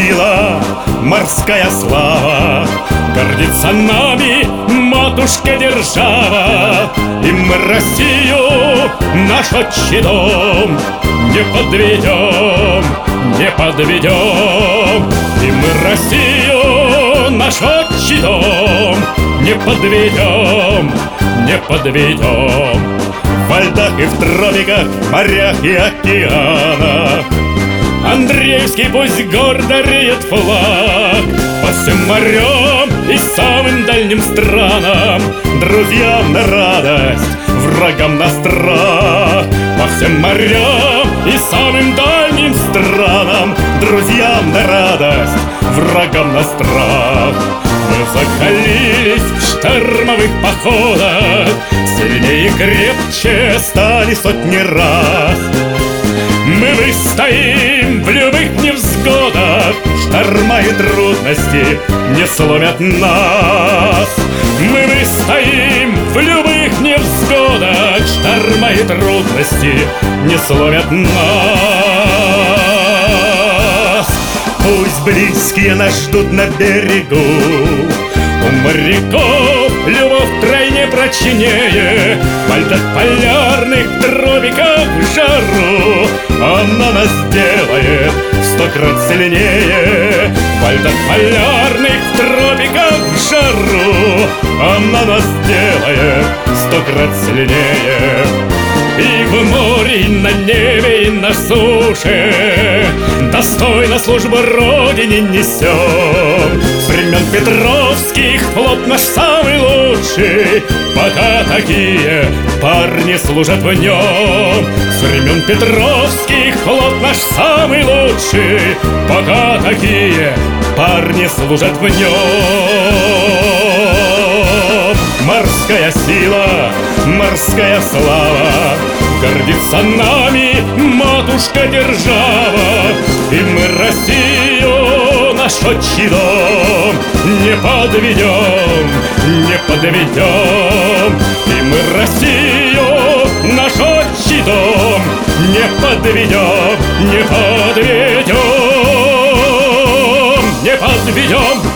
сила, морская слава. Гордится нами матушка-держава, и мы Россию, наш отчий дом, не подведем, не подведем. И мы Россию, наш отчий дом, не подведем, не подведем. Во льдах и в тропиках, морях и океанах Андреевский пусть гордо реет флаг. По всем морям и самым дальним странам, друзьям на радость, врагам на страх. По всем морям и самым дальним странам, друзьям на радость, врагам на страх. Мы закалились в штормовых походах, сильнее и крепче стали сотни раз. Мы выстоим в любых невзгодах, шторма и трудности не сломят нас. Мы выстоим в любых невзгодах, шторма и трудности не сломят нас. Пусть близкие нас ждут на берегу, у моряков любовь втройне прочнее. Во льдах полярных, в тропиках в жару она нас делает в 100 крат сильнее. Во льдах полярных, в тропиках в жару она нас делает в 100 крат сильнее. И в море, и на небе, и на суше достойно службу Родине несем. С времен Петровских флот наш самый лучший, пока такие парни служат в нем. С времен Петровских флот наш самый лучший, пока такие парни служат в нем. Морская сила, морская слава, гордится нами матушка-держава. И мы Россию, наш отчий дом, не подведем, не подведем. И мы Россию, наш отчий дом, не подведем, не подведем, не подведем.